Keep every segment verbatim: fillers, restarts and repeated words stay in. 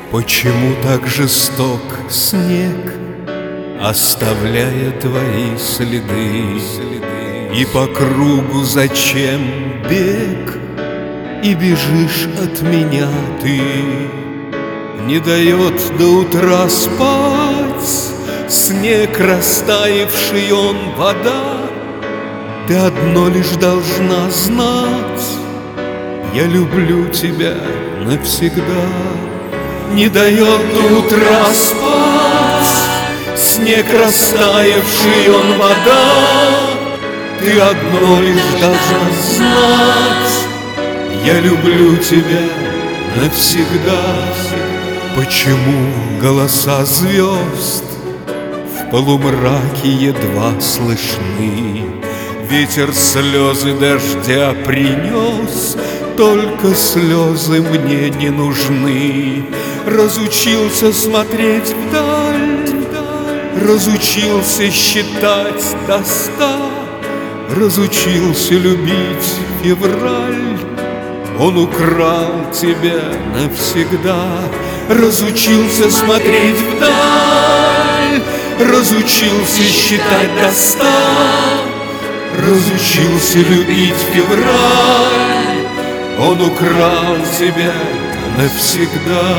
Почему так жесток снег, оставляя твои следы? И по кругу зачем бег, и бежишь от меня ты? Не дает до утра спать снег, растаявший он вода. Ты одно лишь должна знать: я люблю тебя навсегда. Не дает до утра спать снег, растаявший он вода. Ты одно лишь должна знать: я люблю тебя навсегда. Почему голоса звезд в полумраке едва слышны? Ветер слезы дождя принес, только слезы мне не нужны. Разучился смотреть вдаль, разучился считать до ста, разучился любить февраль. Он украл тебя навсегда. Разучился смотреть вдаль, разучился считать до ста, разучился любить февраль. Он украл тебя навсегда.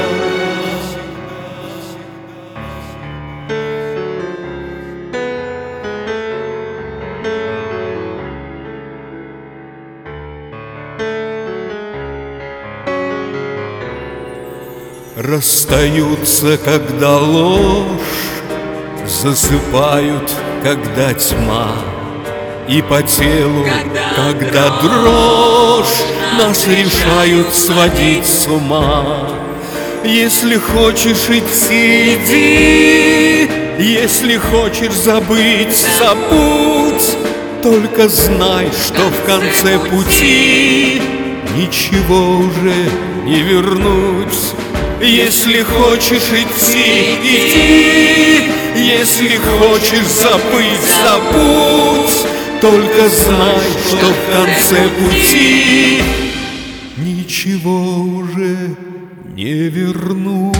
Расстаются, когда ложь, засыпают, когда тьма, и по телу, когда, когда дрожь, нас решают сводить с ума. Если хочешь идти, иди, если хочешь забыть, забудь. Только знай, что в конце пути ничего уже не вернуть. Если хочешь идти, иди, если хочешь забыть, забудь. Только знай, что в конце пути ничего уже не вернуть.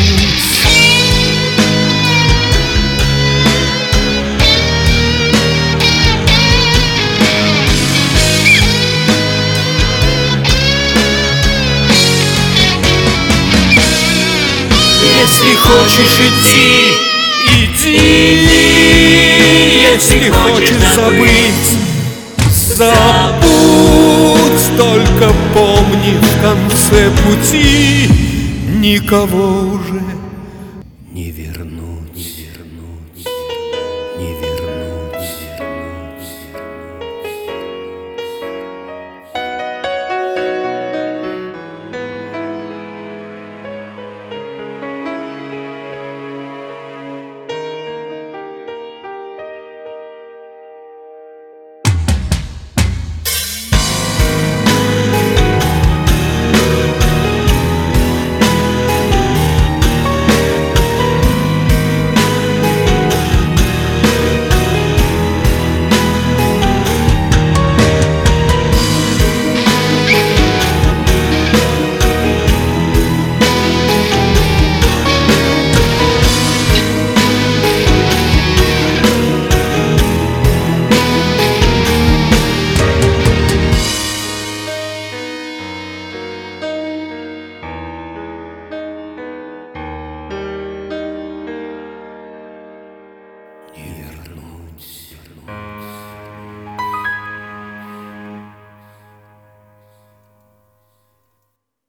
Если хочешь идти, иди. Если хочешь забыть, забудь. Только помни, в конце пути никого уже